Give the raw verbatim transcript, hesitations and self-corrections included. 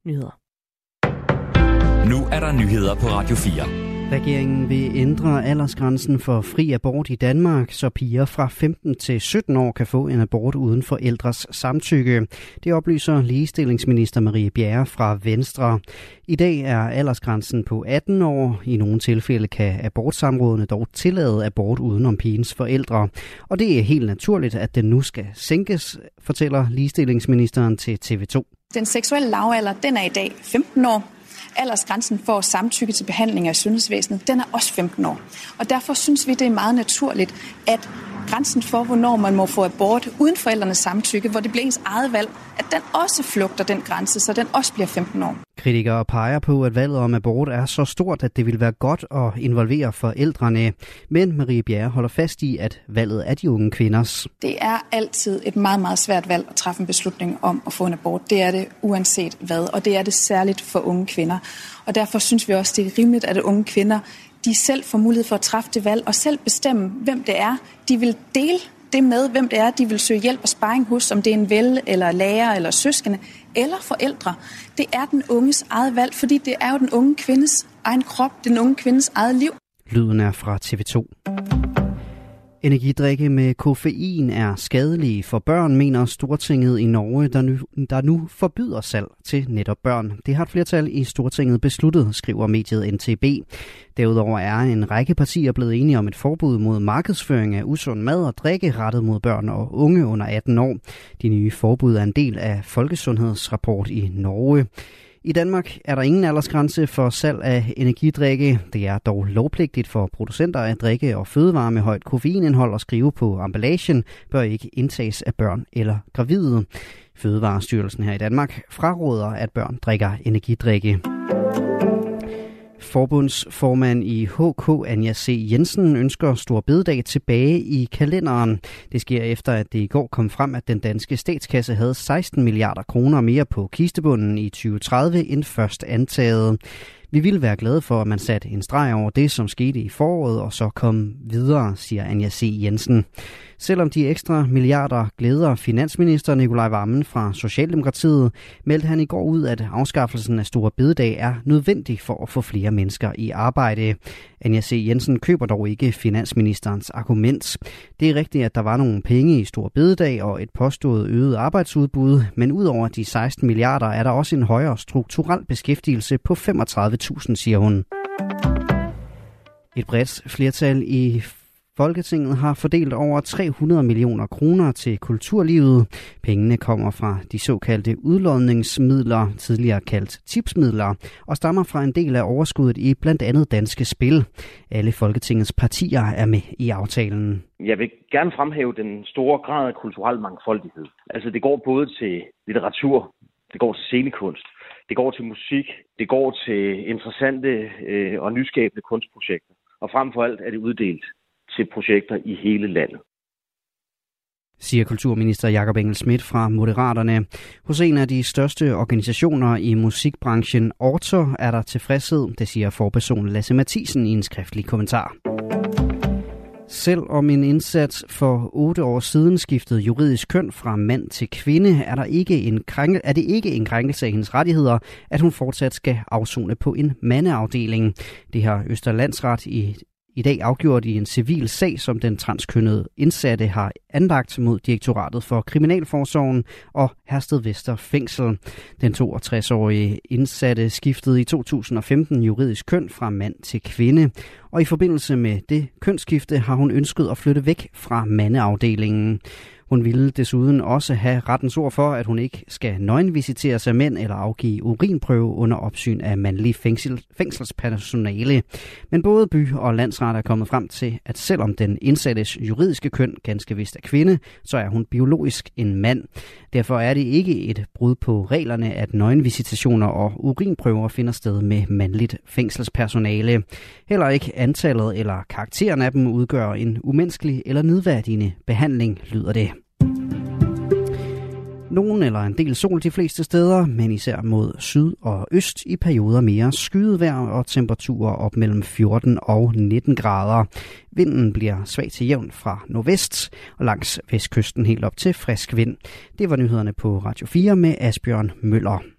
nyheder. Nu er der nyheder på Radio fire. Regeringen vil ændre aldersgrænsen for fri abort i Danmark, så piger fra femten til sytten år kan få en abort uden forældres samtykke. Det oplyser ligestillingsminister Marie Bjerre fra Venstre. I dag er aldersgrænsen på atten år. I nogle tilfælde kan abortsamrådene dog tillade abort uden om pigens forældre. Og det er helt naturligt, at den nu skal sænkes, fortæller ligestillingsministeren til T V to. Den seksuelle lavalder, den er i dag femten år. Aldersgrænsen for samtykke til behandling af sundhedsvæsenet, den er også femten år. Og derfor synes vi, det er meget naturligt, at grænsen for, hvornår man må få abort uden forældrenes samtykke, hvor det bliver ens eget valg, at den også flugter den grænse, så den også bliver femten år. Kritikere peger på, at valget om abort er så stort, at det vil være godt at involvere forældrene. Men Marie Bjerre holder fast i, at valget er de unge kvinders. Det er altid et meget, meget svært valg at træffe en beslutning om at få en abort. Det er det uanset hvad, og det er det særligt for unge kvinder. Og derfor synes vi også, det er rimeligt, at unge kvinder de selv får mulighed for at træffe det valg og selv bestemme, hvem det er, de vil dele det med, hvem det er, de vil søge hjælp og sparring hos, om det er en ven, eller lærer, eller søskende, eller forældre. Det er den unges eget valg, fordi det er jo den unge kvindes egen krop, den unge kvindes eget liv. Lyden er fra T V to. Energidrikke med koffein er skadelige for børn, mener Stortinget i Norge, der nu, der nu forbyder salg til netop børn. Det har et flertal i Stortinget besluttet, skriver mediet N T B. Derudover er en række partier blevet enige om et forbud mod markedsføring af usund mad og drikke rettet mod børn og unge under atten år. De nye forbud er en del af Folkesundhedsrapport i Norge. I Danmark er der ingen aldersgrænse for salg af energidrikke. Det er dog lovpligtigt for producenter af drikke og fødevarer med højt koffeinindhold at skrive på emballagen, bør ikke indtages af børn eller gravide. Fødevarestyrelsen her i Danmark fraråder, at børn drikker energidrikke. Forbundsformand i H K, Anja C. Jensen, ønsker Store Bededag tilbage i kalenderen. Det sker efter, at det i går kom frem, at den danske statskasse havde seksten milliarder kroner mere på kistebunden i tyve tredive end først antaget. Vi ville være glade for, at man satte en streg over det, som skete i foråret, og så kom videre, siger Anja C. Jensen. Selvom de ekstra milliarder glæder finansminister Nicolai Wammen fra Socialdemokratiet, meldte han i går ud, at afskaffelsen af Store Bededag er nødvendig for at få flere mennesker i arbejde. Anja C. Jensen køber dog ikke finansministerens argument. Det er rigtigt, at der var nogle penge i Store Bededag og et påstået øget arbejdsudbud, men udover de seksten milliarder er der også en højere strukturel beskæftigelse på femogtredive tusind, siger hun. Et bredt flertal i Folketinget har fordelt over tre hundrede millioner kroner til kulturlivet. Pengene kommer fra de såkaldte udlodningsmidler, tidligere kaldt tipsmidler, og stammer fra en del af overskuddet i blandt andet Danske Spil. Alle Folketingets partier er med i aftalen. Jeg vil gerne fremhæve den store grad af kulturel mangfoldighed. Altså det går både til litteratur, det går til scenekunst, det går til musik, det går til interessante øh, og nyskabende kunstprojekter. Og frem for alt er det uddelt til projekter i hele landet, siger kulturminister Jakob Engel-Schmidt fra Moderaterne. Hos en af de største organisationer i musikbranchen, Orter, er der tilfredshed, det siger forperson Lasse Mathisen i en skriftlig kommentar. Selvom en indsats for otte år siden skiftede juridisk køn fra mand til kvinde, er, der ikke en krænke, er det ikke en krænkelse af hendes rettigheder, at hun fortsat skal afsone på en mandeafdeling. Det har Østre Landsret i i dag afgjort i en civil sag, som den transkønnede indsatte har anlagt mod Direktoratet for Kriminalforsorgen og Hersted Vester Fængsel. Den toogtres-årige indsatte skiftede i to tusind og femten juridisk køn fra mand til kvinde, og i forbindelse med det kønsskifte har hun ønsket at flytte væk fra mandeafdelingen. Hun ville desuden også have rettens ord for, at hun ikke skal nøgenvisiteres af mænd eller afgive urinprøve under opsyn af mandlig fængsel, fængselspersonale. Men både by og landsret er kommet frem til, at selvom den indsattes juridiske køn ganske vist er kvinde, så er hun biologisk en mand. Derfor er det ikke et brud på reglerne, at nøgenvisitationer og urinprøver finder sted med mandligt fængselspersonale. Heller ikke antallet eller karakteren af dem udgør en umenneskelig eller nedværdigende behandling, lyder det. Nogen eller en del sol de fleste steder, men især mod syd og øst i perioder mere skyet vejr og temperaturer op mellem fjorten og nitten grader. Vinden bliver svag til jævn fra nordvest og langs vestkysten helt op til frisk vind. Det var nyhederne på Radio fire med Asbjørn Møller.